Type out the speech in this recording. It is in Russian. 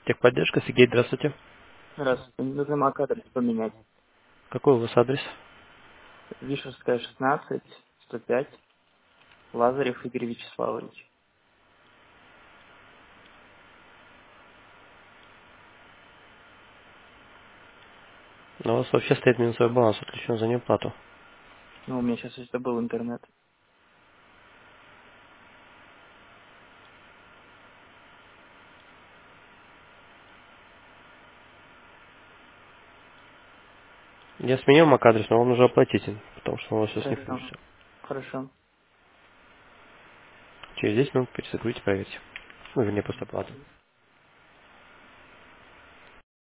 Техподдержка, Сергей, здравствуйте. Здравствуйте. Мне нужно MAC-адрес поменять. Какой у вас адрес? Вишерская, 16, 105, Лазарев Игорь Вячеславович. У вас вообще стоит минусовой баланс, отключен за неуплату. Ну, у меня сейчас это был интернет. Я сменил MAC-адрес, но вам нужно оплатить, потому что у вас сейчас не Хорошо. включится. Хорошо. Через 10 минут перезагрузите, проверьте. Ну, вернее, после оплаты.